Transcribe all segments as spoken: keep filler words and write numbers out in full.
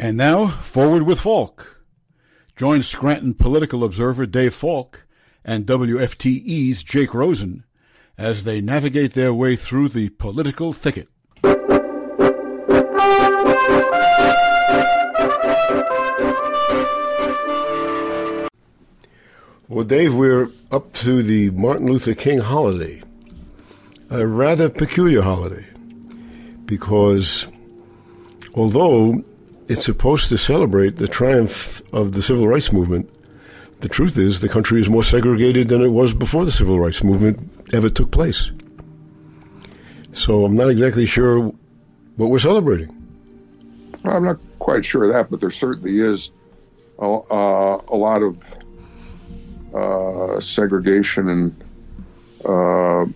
And now, Forward with Falk. Join Scranton political observer Dave Falk and W F T E's Jake Rosen as they navigate their way through the political thicket. Well, Dave, we're up to the Martin Luther King holiday, a rather peculiar holiday, because although it's supposed to celebrate the triumph of the civil rights movement, the truth is the country is more segregated than it was before the civil rights movement ever took place. So I'm not exactly sure what we're celebrating. I'm not quite sure of that, but there certainly is a, uh, a lot of uh, segregation and uh,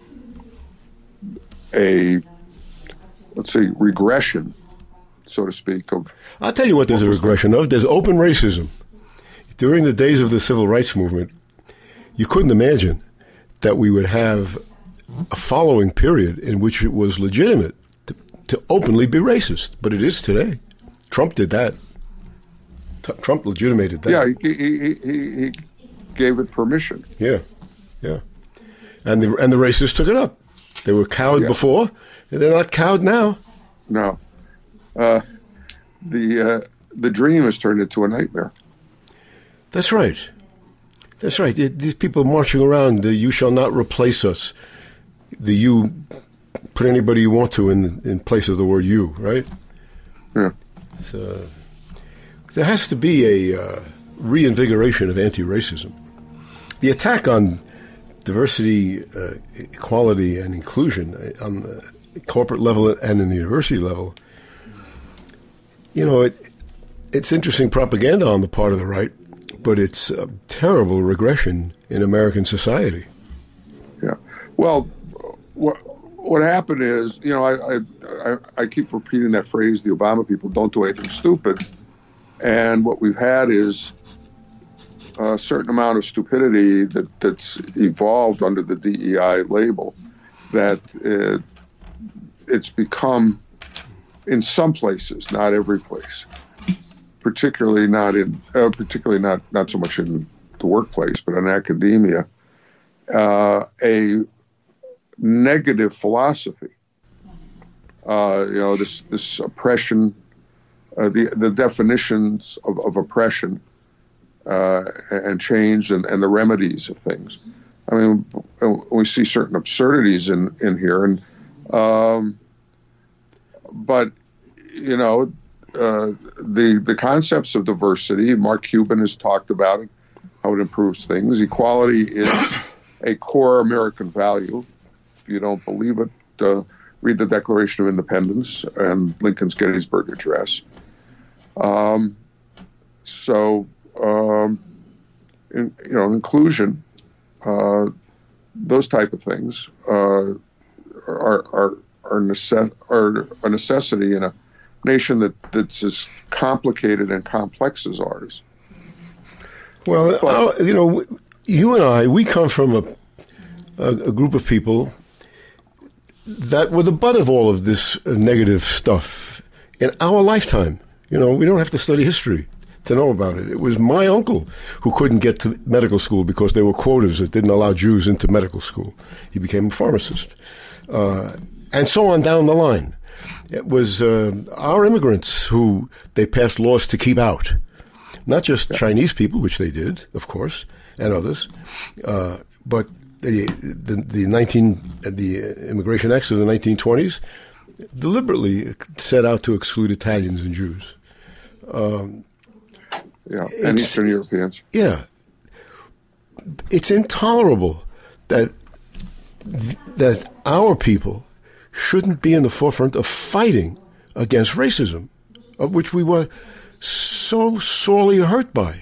a, let's say, regression, so to speak. Of I'll tell you what there's a regression of. There's open racism. During the days of the civil rights movement, you couldn't imagine that we would have a following period in which it was legitimate to, to openly be racist. But it is today. Trump did that. T- Trump legitimated that. Yeah, he, he, he, he gave it permission. Yeah, yeah. And the, and the racists took it up. They were cowed yeah. before, and they're not cowed now. No. Uh, the uh, the dream has turned into a nightmare. That's right. That's right. These people marching around, the "you shall not replace us," the "you," put anybody you want to in in place of the word "you," right? Yeah. So there has to be a uh, reinvigoration of anti-racism. The attack on diversity, uh, equality, and inclusion on the corporate level and in the university level, you know, it, it's interesting propaganda on the part of the right, but it's a terrible regression in American society. Yeah. Well, what what happened is, you know, I, I I keep repeating that phrase, the Obama people don't do anything stupid. And what we've had is a certain amount of stupidity that, that's evolved under the D E I label, that it, it's become, in some places, not every place, particularly not in, uh, particularly not, not so much in the workplace, but in academia, uh, a negative philosophy. Uh, you know, this this oppression, uh, the the definitions of, of oppression uh, and change, and, and the remedies of things. I mean, we see certain absurdities in, in here, and um, but you know, uh, the the concepts of diversity. Mark Cuban has talked about it, how it improves things. Equality is a core American value. If you don't believe it, uh, read the Declaration of Independence and Lincoln's Gettysburg Address. Um, so, um, in, you know, inclusion, uh, those type of things uh, are are are, necess- are a necessity in a nation that, that's as complicated and complex as ours. Well, but, you know, you and I, we come from a, a, a group of people that were the butt of all of this negative stuff in our lifetime. You know, we don't have to study history to know about it. It was my uncle who couldn't get to medical school because there were quotas that didn't allow Jews into medical school. He became a pharmacist. Uh, and so on down the line. It was uh, our immigrants who they passed laws to keep out. Not just Chinese people, which they did, of course, and others, uh, but the, the the nineteen the Immigration Acts of the nineteen twenties deliberately set out to exclude Italians and Jews. Um, yeah, and Eastern Europeans. Yeah, it's intolerable that that our people shouldn't be in the forefront of fighting against racism, of which we were so sorely hurt by.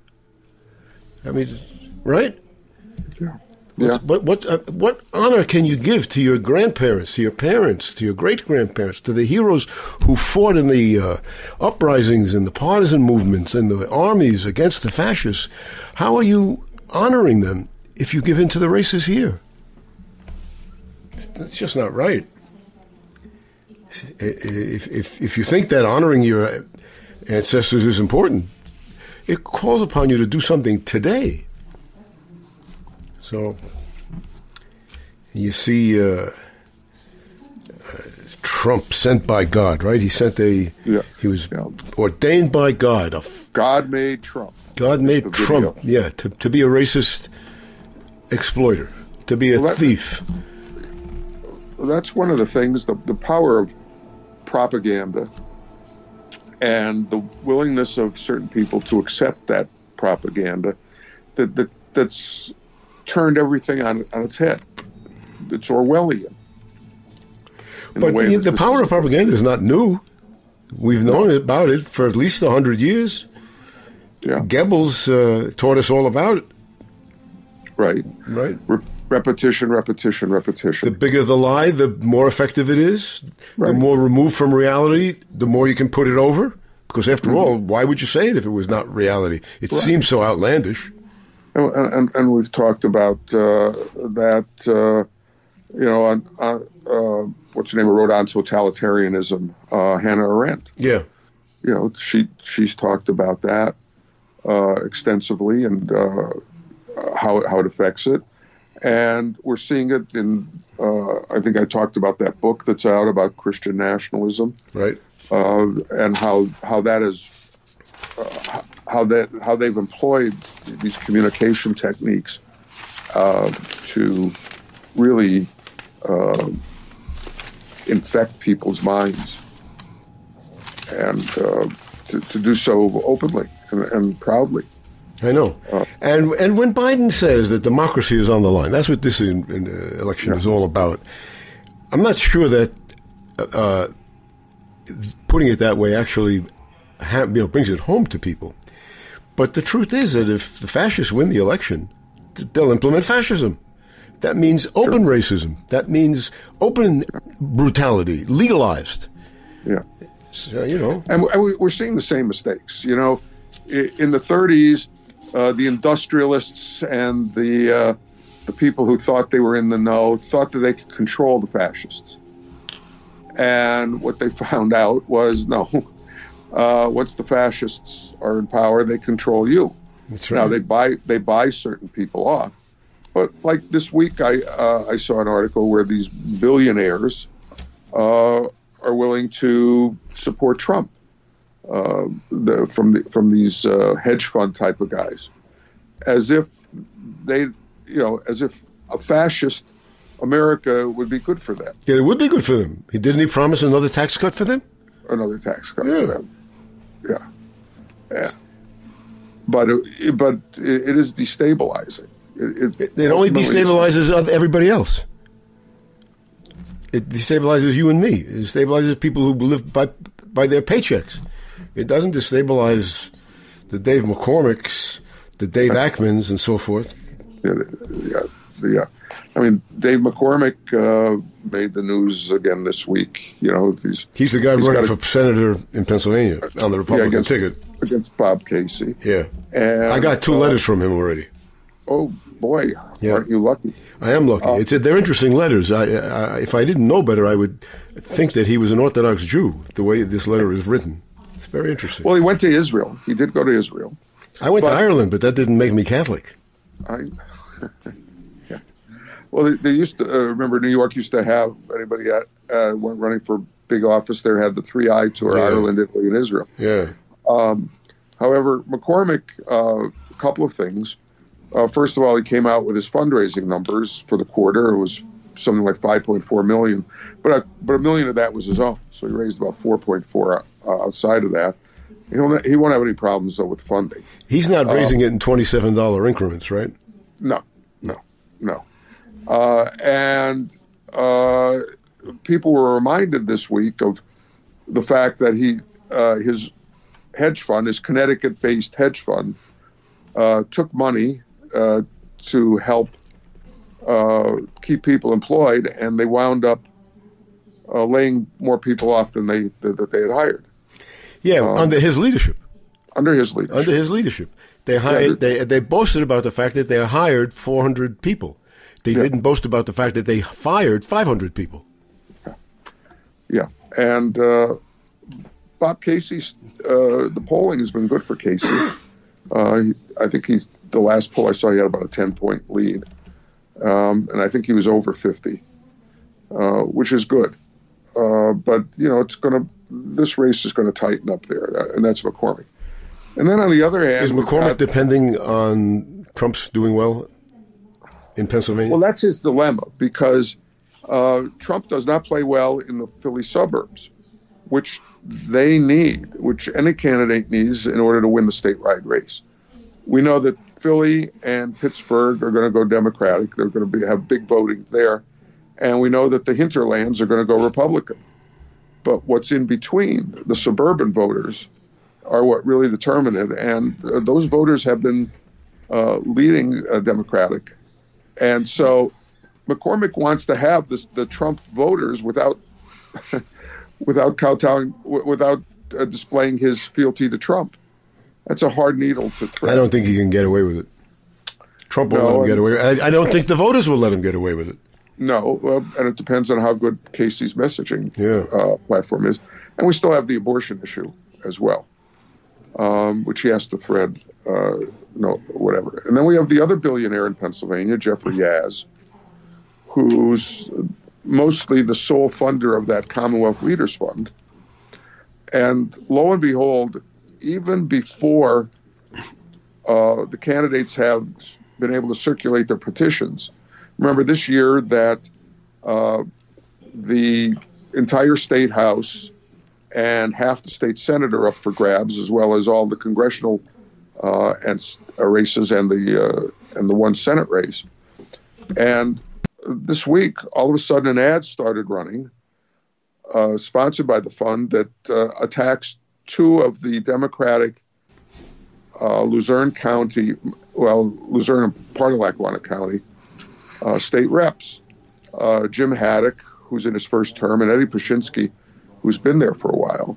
I mean, right? Yeah. Yeah. What what uh, what honor can you give to your grandparents, to your parents, to your great grandparents, to the heroes who fought in the uh, uprisings and the partisan movements and the armies against the fascists? How are you honoring them if you give in to the racists here? That's just not right. If if if you think that honoring your ancestors is important, it calls upon you to do something today. So you see uh, uh, Trump sent by God, right? He sent a, yeah. he was yeah. ordained by God. A f- God made Trump. God made the Trump, video. yeah, to, to be a racist exploiter, to be a Well, that- thief. That's one of the things, the, the power of propaganda and the willingness of certain people to accept that propaganda that, that that's turned everything on, on its head. It's Orwellian. in But way the, that the this power is- of propaganda is not new. We've known about it for at least one hundred years. Yeah, Goebbels uh, taught us all about it, right. right? Re- repetition, repetition, repetition. The bigger the lie, the more effective it is. The Right. more removed from reality, the more you can put it over. Because after Mm-hmm. all, why would you say it if it was not reality? It Right. seems so outlandish. And, and, and we've talked about uh, that, uh, you know, on, on uh, what's her name, who wrote on totalitarianism, uh, Hannah Arendt. Yeah. You know, she she's talked about that uh, extensively and uh, how how it affects it, and we're seeing it in. Uh, I think I talked about that book that's out about Christian nationalism, Right. uh, and how how that is uh, how that how they've employed these communication techniques uh, to really uh, infect people's minds, and uh, to, to do so openly and, and proudly. I know. Uh, and and when Biden says that democracy is on the line, that's what this in, in, uh, election Yeah. is all about. I'm not sure that uh, putting it that way actually ha- you know, brings it home to people. But the truth is that if the fascists win the election, th- they'll implement fascism. That means open Sure. racism. That means open brutality, legalized. Yeah. So, you know. And we- we're seeing the same mistakes. You know, I- in the thirties, uh, the industrialists and the uh, the people who thought they were in the know thought that they could control the fascists. And what they found out was, no, uh, once the fascists are in power, they control you. That's right. Now they buy they buy certain people off. But like this week, I uh, I saw an article where these billionaires uh, are willing to support Trump uh, the, from the, from these uh, hedge fund type of guys, as if they, you know, as if a fascist America would be good for them. Yeah, it would be good for them. He didn't he promise another tax cut for them? Another tax cut Yeah. for them. Yeah, yeah. But it, but it, it is destabilizing. It, it, It only ultimately- destabilizes oth- everybody else. It destabilizes you and me. It destabilizes people who live by by their paychecks. It doesn't destabilize the Dave McCormicks, the Dave Ackmans, and so forth. Yeah, yeah, yeah. I mean, Dave McCormick uh, made the news again this week. You know, he's He's the guy He's running got for senator in Pennsylvania on the Republican against- ticket. against Bob Casey. Yeah, And I got two uh, letters from him already. Oh boy, Yeah. aren't you lucky? I am lucky. It's they're interesting letters. I, I, if I didn't know better, I would think that he was an Orthodox Jew. The way this letter is written, it's very interesting. Well, he went to Israel. He did go to Israel. I went but- to Ireland, but that didn't make me Catholic. I, yeah. Well, they, they used to uh, remember New York used to have anybody at, uh, went running for big office there had the three I tour: Yeah. Ireland, Italy, and Israel. Yeah. Um, however, McCormick, uh, a couple of things. Uh, first of all, he came out with his fundraising numbers for the quarter. It was something like five point four million, but a, but a million of that was his own. So he raised about four point four uh, outside of that. He won't, he won't have any problems though with funding. He's not Uh, raising it in twenty-seven dollar increments, right? No, no, no. Uh, and uh, people were reminded this week of the fact that he uh, his hedge fund, his Connecticut-based hedge fund, uh, took money uh, to help uh, keep people employed, and they wound up uh, laying more people off than they that, that they had hired Yeah, Um, under his leadership. under his leadership. Under his leadership, they hired. they they boasted about the fact that they hired four hundred people. They Yeah. didn't boast about the fact that they fired five hundred people. Yeah, and uh, Bob Casey's, uh, the polling has been good for Casey. Uh, he, I think he's, the last poll I saw, he had about a ten-point lead. Um, and I think he was over fifty, uh, which is good. Uh, but, you know, it's going to, this race is going to tighten up there, and that's McCormick. And then on the other hand... Is McCormick got, depending on Trump's doing well in Pennsylvania? Well, that's his dilemma, because uh, Trump does not play well in the Philly suburbs, which they need, which any candidate needs in order to win the statewide race. We know that Philly and Pittsburgh are going to go Democratic. They're going to be, have big voting there. And we know that the hinterlands are going to go Republican. But what's in between, the suburban voters, are what really determine it. And uh, those voters have been uh, leading uh, Democratic. And so McCormick wants to have this, the Trump voters without without kowtowing, w- without uh, displaying his fealty to Trump. That's a hard needle to thread. I don't think he can get away with it. Trump won't No, let him get and- away with it. I, I don't think the voters will let him get away with it. No, uh, and it depends on how good Casey's messaging Yeah. uh, platform is. And we still have the abortion issue as well, um, which he has to thread, uh, no, whatever. And then we have the other billionaire in Pennsylvania, Jeffrey Yaz, who's mostly the sole funder of that Commonwealth Leaders Fund. And lo and behold, even before uh, the candidates have been able to circulate their petitions, remember this year that uh, the entire state house and half the state senate are up for grabs, as well as all the congressional uh, and uh, races and the uh, and the one Senate race. And this week, all of a sudden, an ad started running, uh, sponsored by the fund, that uh, attacks two of the Democratic uh, Luzerne County, well, Luzerne and part of Lackawanna County, uh, state reps, uh, Jim Haddock, who's in his first term, and Eddie Pashinsky, who's been there for a while.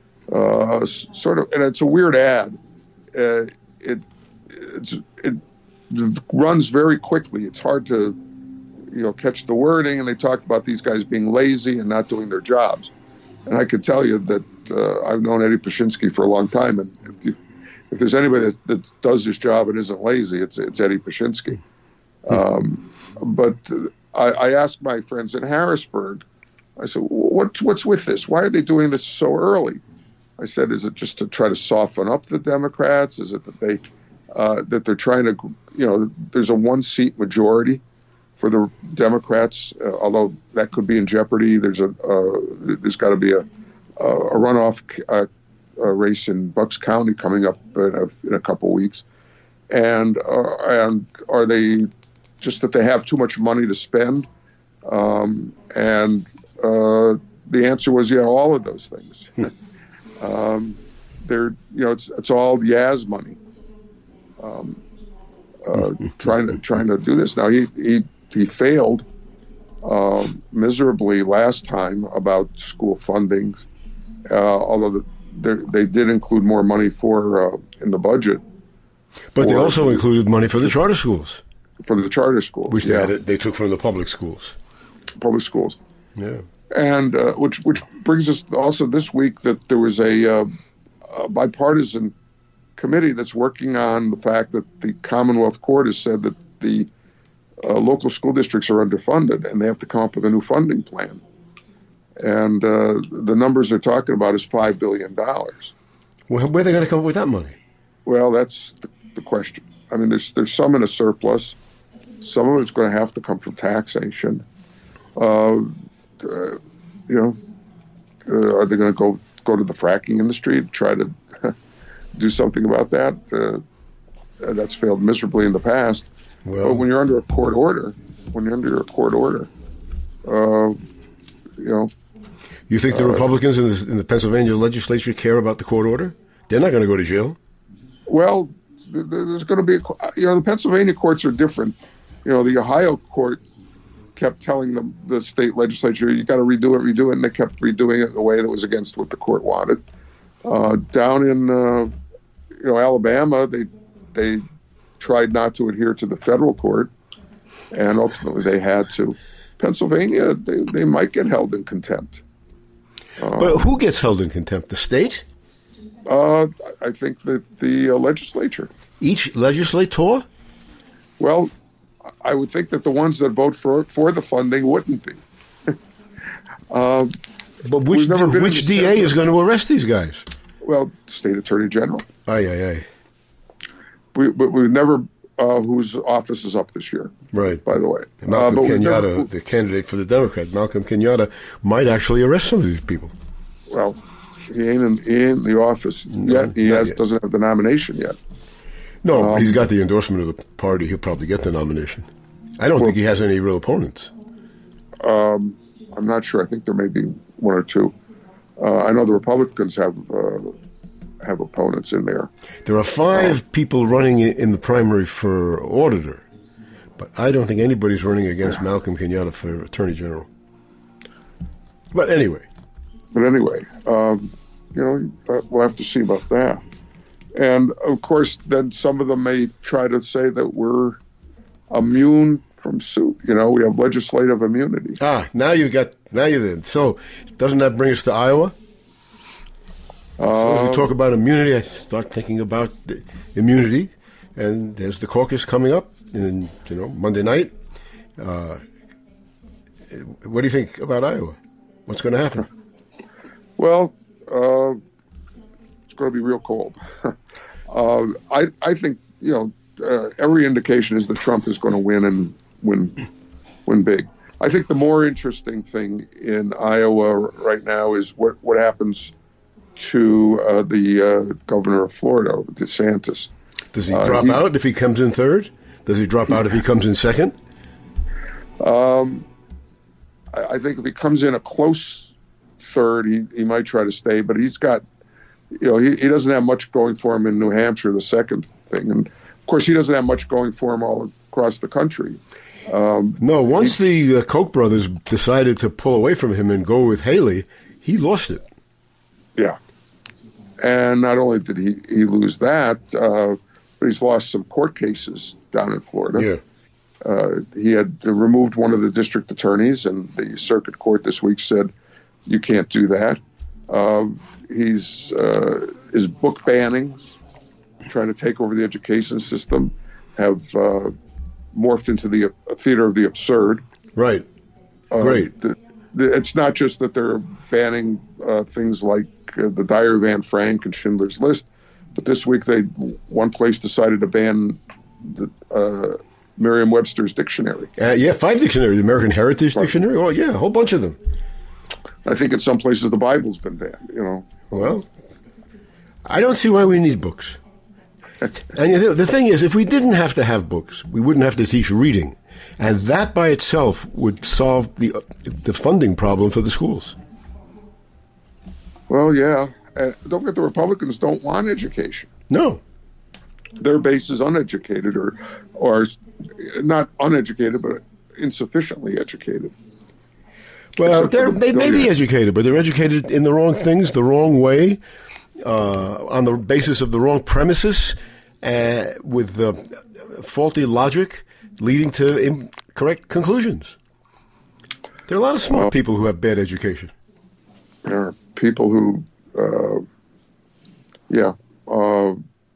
Uh, sort of, and it's a weird ad. Uh, it it's, it runs very quickly. It's hard to, you know, catch the wording. And they talked about these guys being lazy and not doing their jobs. And I could tell you that uh, I've known Eddie Pashinsky for a long time, and if, you, if there's anybody that, that does his job and isn't lazy, it's it's Eddie Pashinsky. Um, but I, I asked my friends in Harrisburg, I said, what, what's with this? Why are they doing this so early? I said, is it just to try to soften up the Democrats? Is it that they uh, that they're trying to, you know, there's a one-seat majority for the Democrats, uh, although that could be in jeopardy. There's a uh, there's got to be a a runoff uh, a race in Bucks County coming up in a, in a couple weeks, and uh, and are they just that they have too much money to spend? Um, and uh, the answer was, yeah, all of those things. um, they're, you know, it's it's all Yaz money. Um, uh, trying to trying to do this now. He he he failed um, miserably last time about school funding. Uh, although the, they did include more money for uh, in the budget. But they for- also included money for the charter schools, for the charter schools, which yeah, they, had, they took from the public schools. public schools. Yeah. And uh, which which brings us also this week that there was a, uh, a bipartisan committee that's working on the fact that the Commonwealth Court has said that the uh, local school districts are underfunded and they have to come up with a new funding plan. And uh, the numbers they're talking about is five billion dollars. Well, where are they going to come up with that money? Well, that's the, the question. I mean, there's there's some in a surplus. Some of it's going to have to come from taxation. Uh, uh, you know, uh, are they going to go go to the fracking industry and try to do something about that? Uh, that's failed miserably in the past. Well, But when you're under a court order, when you're under a court order, uh, you know, you think the Republicans in the, in the Pennsylvania legislature care about the court order? They're not going to go to jail. well, th- th- there's going to be, a, you know, the Pennsylvania courts are different. You know, the Ohio court kept telling them, the state legislature, you got to redo it, redo it, and they kept redoing it in a way that was against what the court wanted. Uh, down in, uh, you know, Alabama, they they tried not to adhere to the federal court, and ultimately they had to. Pennsylvania, they, they might get held in contempt. Um, But who gets held in contempt? The state? Uh, I think that the uh, legislature. Each legislator? Well, I would think that the ones that vote for for the funding wouldn't be. um, but which D, which D A is going to arrest these guys? Well, State Attorney General. Aye, aye, aye. We, but we've never, uh, whose office is up this year. Right. By the way. Malcolm uh, Kenyatta, never, the candidate for the Democrat, Malcolm Kenyatta, might actually arrest some of these people. Well, he ain't in, he ain't in the office no, yet. He has, yet. doesn't have the nomination yet. No, um, but he's got the endorsement of the party. He'll probably get the nomination. I don't well, think he has any real opponents. Um, I'm not sure. I think there may be one or two. Uh, I know the Republicans have uh, have opponents in there. There are five uh, people running in the primary for auditor, but I don't think anybody's running against yeah. Malcolm Kenyatta for Attorney General. But anyway. But anyway, um, you know, we'll have to see about that. And, of course, then some of them may try to say that we're immune from suit. You know, we have legislative immunity. Ah, now you got, now you're there. So, doesn't that bring us to Iowa? Um, so as we talk about immunity, I start thinking about the immunity. And there's the caucus coming up, in, you know, Monday night. Uh, what do you think about Iowa? What's going to happen? Well, uh, it's going to be real cold. uh, I I think you know uh, every indication is that Trump is going to win and win win big. I think the more interesting thing in Iowa right now is what what happens to uh, the uh, governor of Florida, DeSantis. Does he drop uh, he, out if he comes in third? Does he drop out if he comes in second? Um, I, I think if he comes in a close third, he, he might try to stay, but he's got, you know, he, he doesn't have much going for him in New Hampshire, the second thing. And, of course, he doesn't have much going for him all across the country. Um, no, once he, the uh, Koch brothers decided to pull away from him and go with Haley, he lost it. Yeah. And not only did he, he lose that, uh, but he's lost some court cases down in Florida. Yeah. Uh, he had removed one of the district attorneys, and the circuit court this week said, you can't do that. Uh, he's uh, his book bannings, trying to take over the education system, have uh, morphed into the uh, theater of the absurd. Right. Uh, Great. The, the, it's not just that they're banning uh, things like uh, the Diary of Anne Frank and Schindler's List, but this week they one place decided to ban the uh, Merriam-Webster's dictionary. Uh, yeah, five dictionaries. The American Heritage right. Dictionary. Oh, yeah, a whole bunch of them. I think in some places the Bible's been banned, you know. Well, I don't see why we need books. And the thing is, if we didn't have to have books, we wouldn't have to teach reading. And that by itself would solve the the funding problem for the schools. Well, yeah. Uh, don't forget the Republicans don't want education. No. Their base is uneducated or, or not uneducated, but insufficiently educated. Well, they're, they may be educated, but they're educated in the wrong things, the wrong way, uh, on the basis of the wrong premises, uh, with uh, faulty logic leading to incorrect conclusions. There are a lot of smart uh, people who have bad education. There are people who, uh, yeah, uh,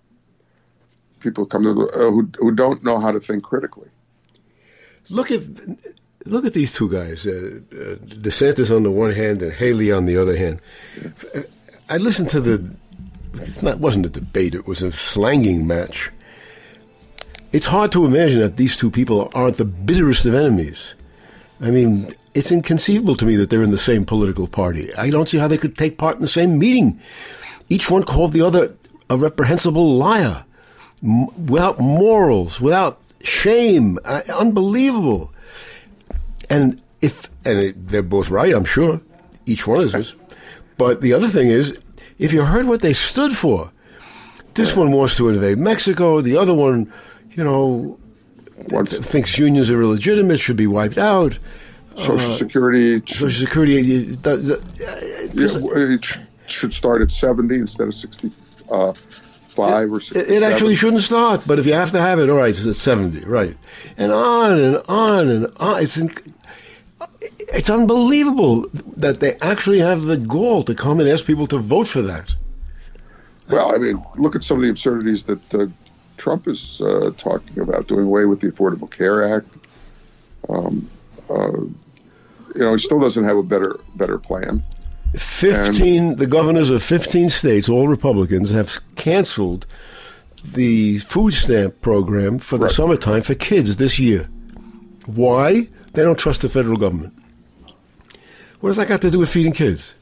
people come to the, uh, who who don't know how to think critically. Look at. Look at these two guys, uh, uh, DeSantis on the one hand and Haley on the other hand. I listened to the, it's not, wasn't a debate, it was a slanging match. It's hard to imagine that these two people aren't the bitterest of enemies. I mean, it's inconceivable to me that they're in the same political party. I don't see how they could take part in the same meeting. Each one called the other a reprehensible liar, m- without morals, without shame, uh, unbelievable. And if and it, they're both right, I'm sure, each one is this. But the other thing is, if you heard what they stood for, this one wants to invade Mexico. The other one, you know, th- thinks unions are illegitimate, should be wiped out. Social uh, Security. Social Security. The, the, yeah, it should start at seventy instead of sixty-five uh, or sixty-seven. It actually shouldn't start, but if you have to have it, all right, it's at seventy, right? And on and on and on. It's in, It's unbelievable that they actually have the gall to come and ask people to vote for that. Well, I mean, look at some of the absurdities that uh, Trump is uh, talking about, doing away with the Affordable Care Act. Um, uh, you know, he still doesn't have a better better plan. Fifteen, and, the governors of fifteen states, all Republicans, have canceled the food stamp program for the right. summertime for kids this year. Why? They don't trust the federal government. What does that got to do with feeding kids?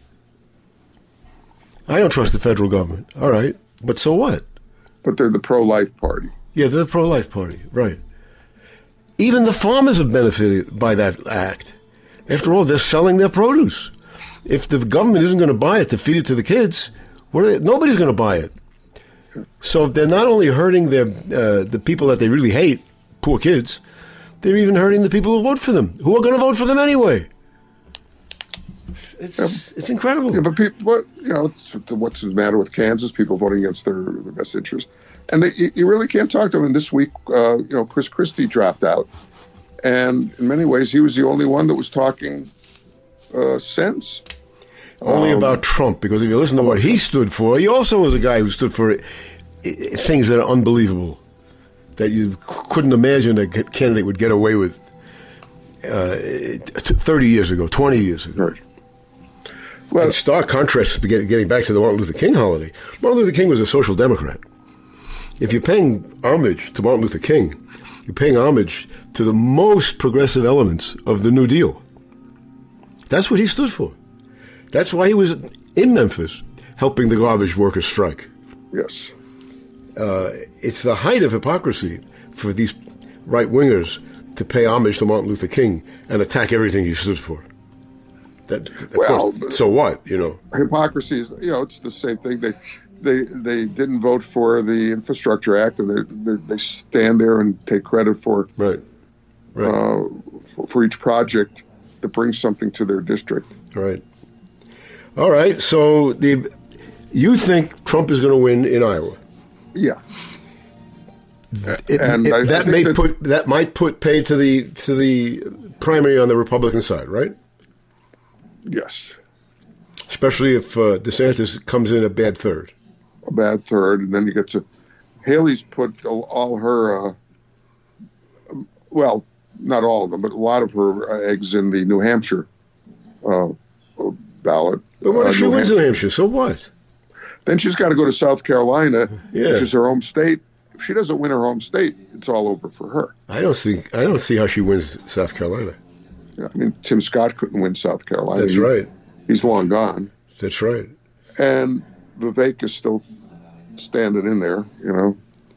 I don't trust the federal government. All right, but so what? But they're the pro-life party. Yeah, they're the pro-life party, right. Even the farmers have benefited by that act. After all, they're selling their produce. If the government isn't going to buy it to feed it to the kids, what are they, nobody's going to buy it. So they're not only hurting their uh, the people that they really hate, poor kids, they're even hurting the people who vote for them, who are going to vote for them anyway. It's it's, yeah. it's incredible. Yeah, but people, what, you know, it's, what's the matter with Kansas? People voting against their, their best interest, and they, you really can't talk to them. And this week, uh, you know, Chris Christie dropped out, and in many ways, he was the only one that was talking uh, sense. Only um, about Trump, because if you listen to what he stood for, he also was a guy who stood for things that are unbelievable, that you couldn't imagine a candidate would get away with uh, thirty years ago, twenty years ago. Right. Well, in stark contrast, getting back to the Martin Luther King holiday, Martin Luther King was a social democrat. If you're paying homage to Martin Luther King, you're paying homage to the most progressive elements of the New Deal. That's what he stood for. That's why he was in Memphis helping the garbage workers strike. Yes. Uh, it's the height of hypocrisy for these right-wingers to pay homage to Martin Luther King and attack everything he stood for. That, well, course, so what, you know? Hypocrisy is, you know, it's the same thing. They they they didn't vote for the Infrastructure Act, and they they stand there and take credit for right, right. Uh, for, for each project that brings something to their district. Right. All right. So the you think Trump is going to win in Iowa? Yeah. It, and it, I, that I may that, put that might put pay to the to the primary on the Republican side, right? Yes. Especially if uh, DeSantis comes in a bad third. A bad third, and then you get to Haley's put all, all her, uh, well, not all of them, but a lot of her eggs in the New Hampshire uh, ballot. But what uh, if she New wins Hampshire. New Hampshire? So what? Then she's got to go to South Carolina, yeah. which is her home state. If she doesn't win her home state, it's all over for her. I don't see. I don't see how she wins South Carolina. I mean, Tim Scott couldn't win South Carolina. That's he, right. He's long gone. That's right. And Vivek is still standing in there, you know.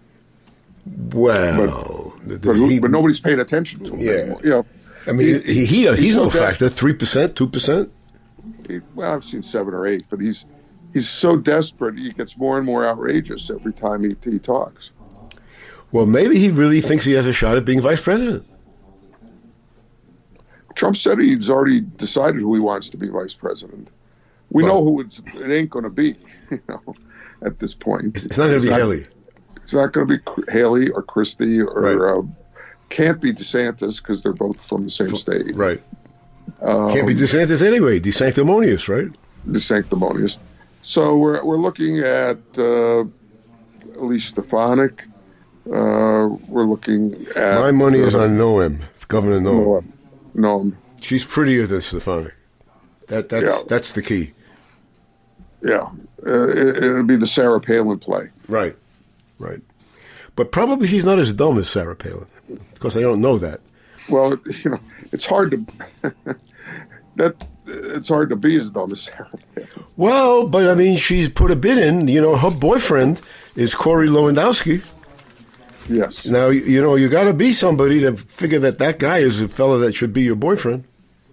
Well, but, but, he, but nobody's paying attention to him yeah. anymore. You know, I mean, he, he, he he's, he's no so factor. Three percent, two percent. Well, I've seen seven or eight, but he's he's so desperate. He gets more and more outrageous every time he, he talks. Well, maybe he really thinks he has a shot at being vice president. Trump said he's already decided who he wants to be vice president. We well, know who it's, it ain't going to be, you know, at this point. It's not going to be Haley. It's not going to be Haley or Christie or right. uh, can't be DeSantis because they're both from the same state. Right. Um, can't be DeSantis anyway. DeSanctimonious, right? DeSanctimonious. So we're we're looking at uh, Elise Stefanik. Uh, we're looking at my money uh, is on Noem, Governor Noem. Noem. Noem. She's prettier than Stefanik. That that's yeah. that's the key. Yeah, uh, it, it'll be the Sarah Palin play. Right, right. But probably she's not as dumb as Sarah Palin, because I don't know that. Well, you know, it's hard to that it's hard to be as dumb as Sarah Palin. Well, but I mean, she's put a bid in. You know, her boyfriend is Corey Lewandowski. Yes. Now, you know, you got to be somebody to figure that that guy is a fellow that should be your boyfriend.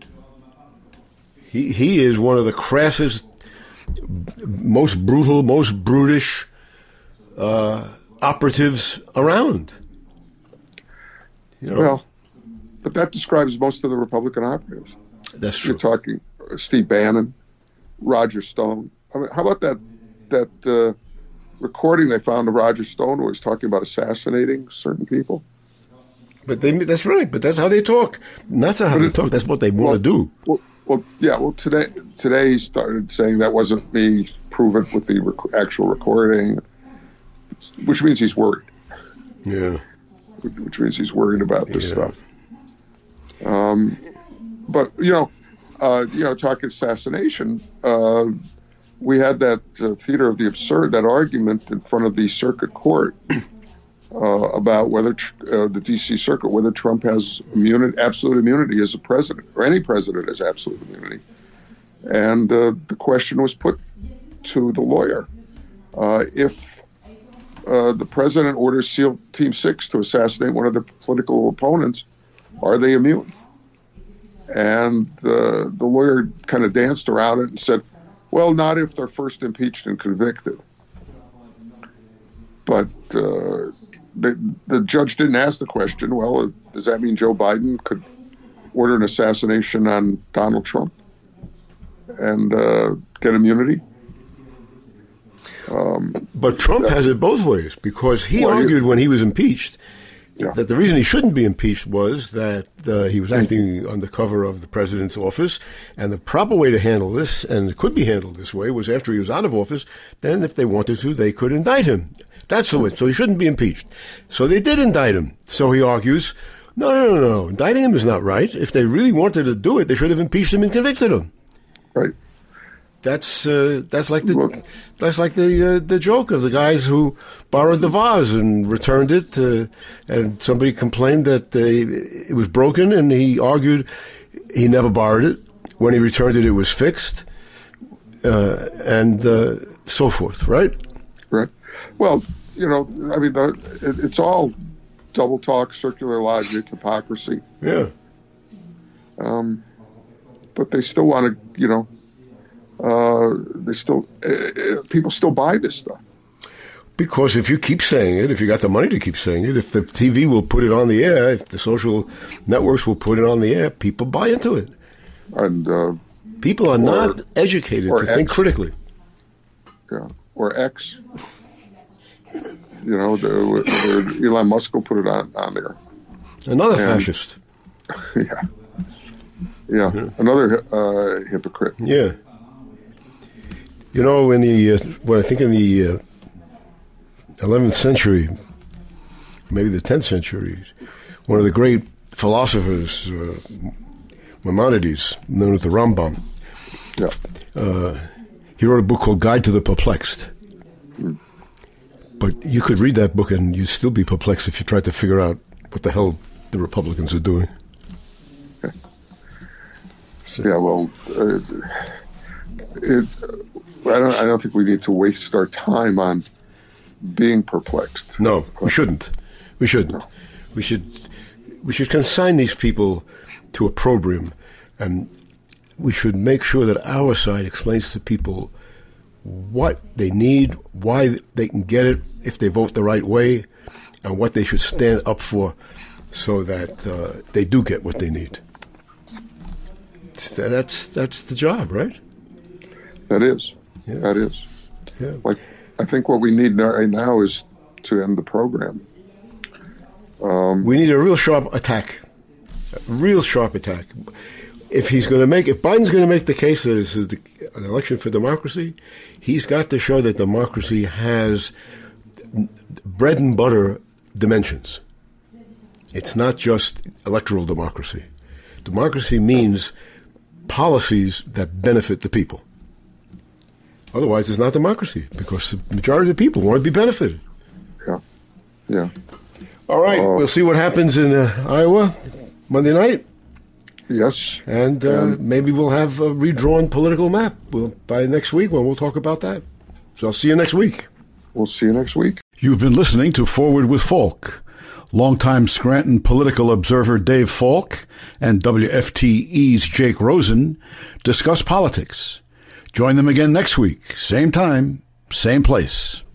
He he is one of the crassest, most brutal, most brutish uh, operatives around. You know? Well, but that describes most of the Republican operatives. That's true. You're talking Steve Bannon, Roger Stone. I mean, how about that that uh, recording they found of Roger Stone where he's talking about assassinating certain people? But they, that's right. But that's how they talk. And that's not how but they it, talk. That's what they want well, to do. Well, well, yeah. Well, today, today he started saying that wasn't me. Prove it with the rec- actual recording, which means he's worried. Yeah. Which means he's worried about this yeah. stuff. Um, but you know, uh, you know, talking assassination. Uh, we had that uh, theater of the absurd, that argument in front of the circuit court. Uh, about whether uh, the D C Circuit, whether Trump has immunity, absolute immunity as a president, or any president has absolute immunity. And uh, the question was put to the lawyer. Uh, if uh, the president orders SEAL Team six to assassinate one of their political opponents, are they immune? And uh, the lawyer kind of danced around it and said, well, not if they're first impeached and convicted. But uh, The, the judge didn't ask the question, well, does that mean Joe Biden could order an assassination on Donald Trump and uh, get immunity? Um, but Trump that, has it both ways, because he well, argued he, when he was impeached yeah. that the reason he shouldn't be impeached was that uh, he was acting under cover of the president's office, and the proper way to handle this, and it could be handled this way, was after he was out of office, then if they wanted to, they could indict him. That's the way. So he shouldn't be impeached. So they did indict him. So he argues, no, no, no, no. Indicting him is not right. If they really wanted to do it, they should have impeached him and convicted him. Right. That's uh, that's like the well, that's like the uh, the joke of the guys who borrowed the vase and returned it, uh, and somebody complained that uh, it was broken, and he argued he never borrowed it. When he returned it, it was fixed, uh, and uh, so forth. Right. Right. Well, you know, I mean, the, it, it's all double talk, circular logic, hypocrisy. Yeah. Um, but they still want to, you know, uh, they still, uh, people still buy this stuff. Because if you keep saying it, if you got the money to keep saying it, if the T V will put it on the air, if the social networks will put it on the air, people buy into it. And uh, people are or, not educated to X. think critically. Yeah. Or X. You know, the, the Elon Musk will put it on, on there. Another and, fascist. Yeah. yeah. Yeah. Another uh, hypocrite. Yeah. You know, in the, uh, well, I think in the uh, eleventh century, maybe the tenth century, one of the great philosophers, uh, Maimonides, known as the Rambam, yeah. uh, he wrote a book called Guide to the Perplexed. Mm. But you could read that book and you'd still be perplexed if you tried to figure out what the hell the Republicans are doing. Okay. So. Yeah, well, uh, it, I don't. I don't think we need to waste our time on being perplexed. No, we shouldn't. We shouldn't. No. We should. We should consign these people to a program, and we should make sure that our side explains to people what they need, why they can get it if they vote the right way, and what they should stand up for so that uh, they do get what they need. That's that's the job, right? That is. Yeah. That is. Yeah. Like, I think what we need right now is to end the program. Um, we need a real sharp attack. A real sharp attack. If he's going to make, if Biden's going to make the case that this is the, an election for democracy, he's got to show that democracy has bread and butter dimensions. It's not just electoral democracy. Democracy means policies that benefit the people. Otherwise, it's not democracy, because the majority of the people want to be benefited. Yeah, yeah. All right, uh, we'll see what happens in uh, Iowa Monday night. Yes. And, uh, and maybe we'll have a redrawn political map we'll, by next week when we'll talk about that. So I'll see you next week. We'll see you next week. You've been listening to Forward with Falk. Longtime Scranton political observer Dave Falk and W F T E's Jake Rosen discuss politics. Join them again next week, same time, same place.